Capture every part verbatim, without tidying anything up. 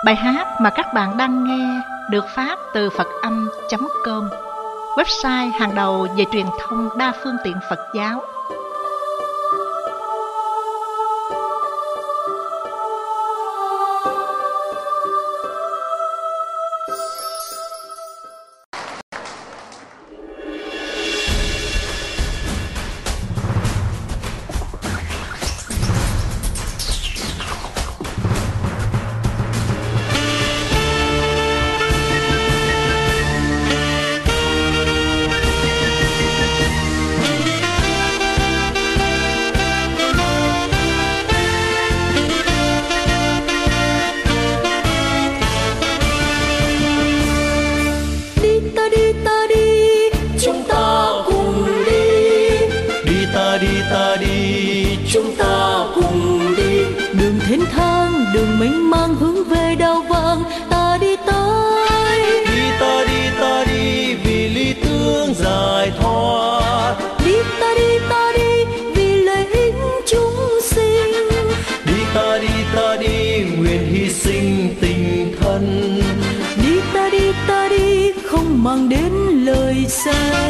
Bài hát mà các bạn đang nghe được phát từ phật âm chấm com, website hàng đầu về truyền thông đa phương tiện Phật giáo. Chúng ta cùng đi, đường thênh thang, đường mênh mang hướng về đao vàng. Ta đi tới, đi ta đi ta đi vì lý tưởng giải thoát. Đi ta đi ta đi vì lợi ích chúng sinh. Đi ta đi ta đi nguyện hy sinh tình thân. Đi ta đi ta đi không mang đến lời say.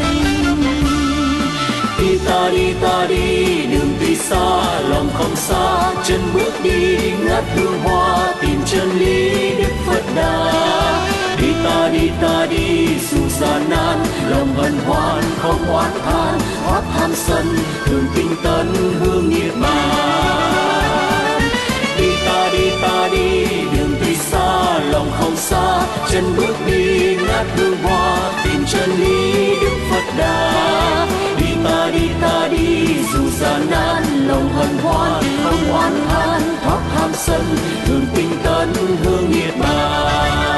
Đi ta đi ta đi đường tuy xa lòng không xa, chân bước đi ngát hương hoa tìm chân lý Đức Phật Đà. Đi ta đi ta đi dù gian nan lòng hân hoan không oán than, thoát tham sân thường tinh tấn hương nghiệp bàn. Đi ta đi ta đi đường tuy xa lòng không xa, chân bước đi ngát hương hoa tìm chân lý Đức Phật Đà. Ta đi ta đi dù gian nan lòng hân hoan không oán than, thoát tham sân thường tinh tấn hương nghiệp bàn.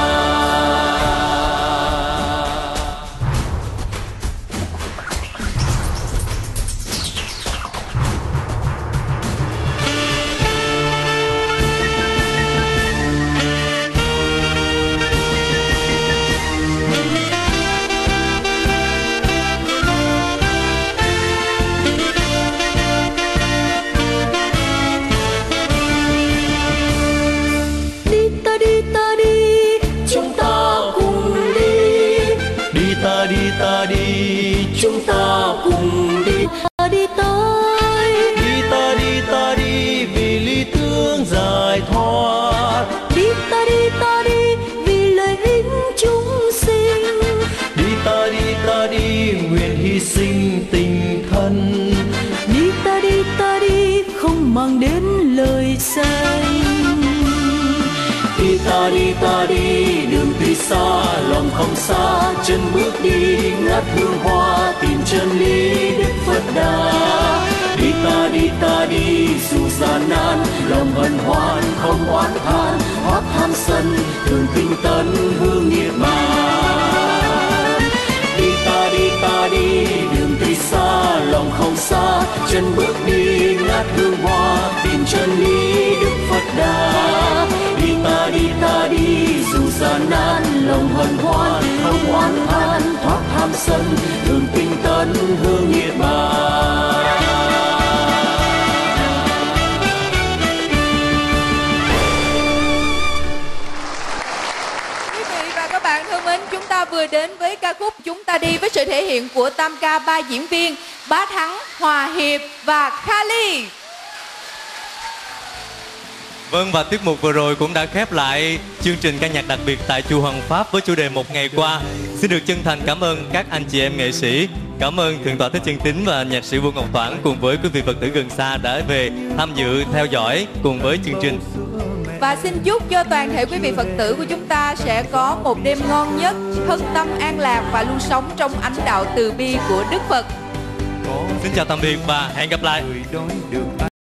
Ta đi chúng ta cùng đi, ta đi tới, đi ta đi ta đi vì lý tưởng giải thoát. Đi ta đi ta đi vì lợi ích chúng sinh. Đi ta đi ta đi nguyện hy sinh tình thân. Đi ta đi ta đi không mang đến lời say. Đi ta đi ta đi đường tuy xa lòng không xa, chân bước đi ngát hương hoa tìm chân lý Đức Phật Đà. Đi ta đi ta đi dù gian nan lòng hân hoan không oán than, thoát tham sân thường tinh tấn hương nghiệp bàn. Đi ta đi ta đi đường tuy xa lòng không xa, chân bước đi ngát hương hoa tìm chân lý Đức Phật Đà. Đi ta đi ta đi dù gian nan lòng hân hoan không oán than, thoát tham sân thường tinh tấn hương nghiệp bàn. Quý vị và các bạn thân mến, chúng ta vừa đến với ca khúc Chúng Ta Đi với sự thể hiện của tam ca ba diễn viên Bá Thắng, Hòa Hiệp và Kali. Vâng, và tiết mục vừa rồi cũng đã khép lại chương trình ca nhạc đặc biệt tại Chùa Hoàng Pháp với chủ đề Một Ngày Qua. Xin được chân thành cảm ơn các anh chị em nghệ sĩ, cảm ơn Thượng tọa Thích Chân Tín và nhạc sĩ Vương Ngọc Toản cùng với quý vị Phật tử gần xa đã về tham dự, theo dõi cùng với chương trình. Và xin chúc cho toàn thể quý vị Phật tử của chúng ta sẽ có một đêm ngon nhất, thân tâm an lạc và luôn sống trong ánh đạo từ bi của Đức Phật. Xin chào tạm biệt và hẹn gặp lại.